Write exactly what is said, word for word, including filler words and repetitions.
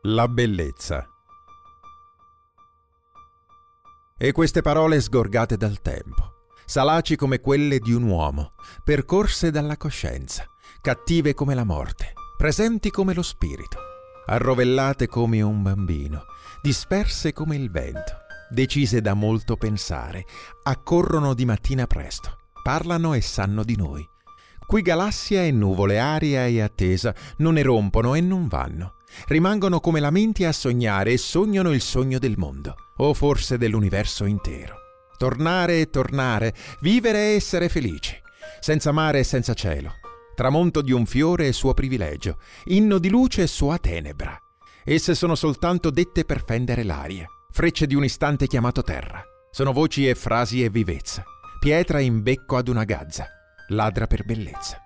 La bellezza. E queste parole sgorgate dal tempo, salaci come quelle di un uomo, percorse dalla coscienza, cattive come la morte, presenti come lo spirito, arrovellate come un bambino, disperse come il vento, decise da molto pensare, accorrono di mattina presto, parlano e sanno di noi. Qui galassia e nuvole, aria e attesa non erompono e non vanno. Rimangono come lamenti a sognare e sognano il sogno del mondo, o forse dell'universo intero. Tornare e tornare, vivere e essere felici, senza mare e senza cielo. Tramonto di un fiore e suo privilegio, inno di luce e sua tenebra. Esse sono soltanto dette per fendere l'aria, frecce di un istante chiamato terra. Sono voci e frasi e vivezza, pietra in becco ad una gazza, ladra per bellezza.